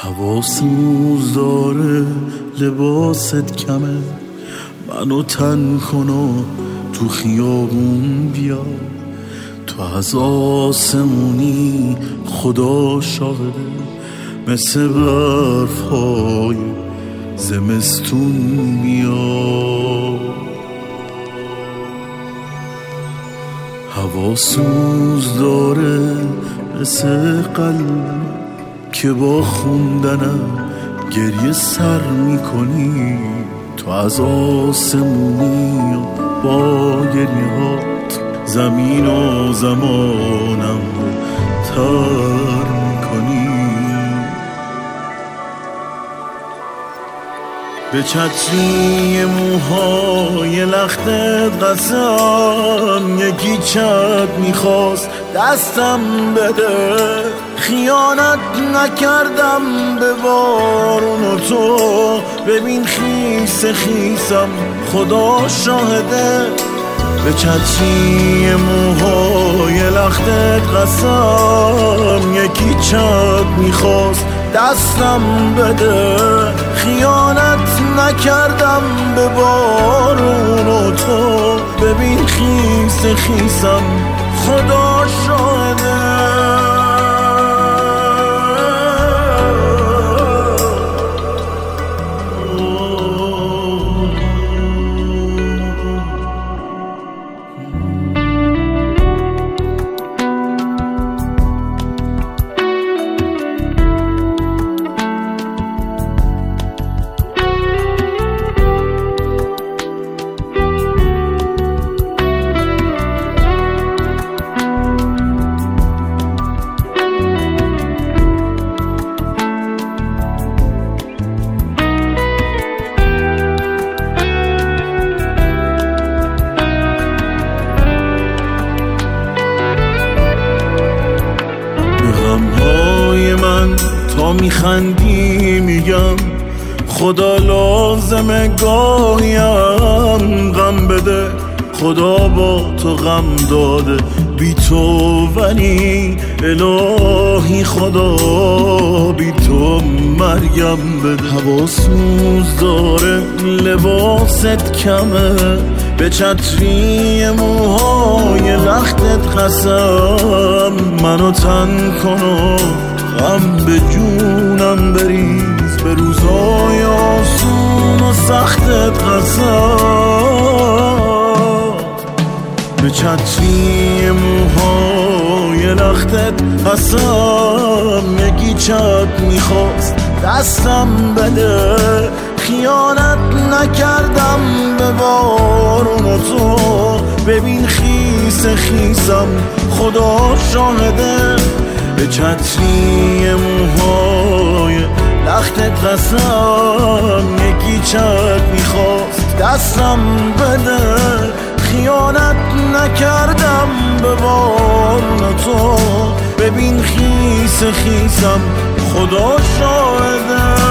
حواسوز داره لباست کمه، منو تن کن و تو خیابون بیا. تو از آسمونی خدا شاهده، مثل برف‌های زمستون بیا. حواسوز داره مثل قلبم که با خوندنم گریه سر میکنی. تو از آسمونی و با گریهات زمین و زمانم تر میکنی. به چتری موهای لختت قسم، یکی چت میخواست دستم بده. خیانت نکردم به بارون و تو، ببین خیس خیسم خدا شاهده. به چتری موهای لختت قسم، یکی چت میخواست دستم بده. خیانت نکردم به بارون و تو، ببین خیس خیسم خدا شاهده. تا میخندی میگم خدا لازمه گاهیم غم بده. خدا با تو غم داده بی تو، ولی الهی خدا بی تو مرگم بده. حواسوز داره لباست کمه، به چتری موهای لختت قسم. منو تن کن و غم به جونم بریز، به روزای آسون و سختت قسم. به چتری موهای لختت قسم، یکی چت میخواست دستم بده. خیانت نکردم به بارون و تو، ببین خیس خیسم خدا شاهده. به چتری موهای لختت قسم، یکی چت میخواست دستم بده. خیانت نکردم به بارون تو، ببین خیس خیسم خدا شاهده.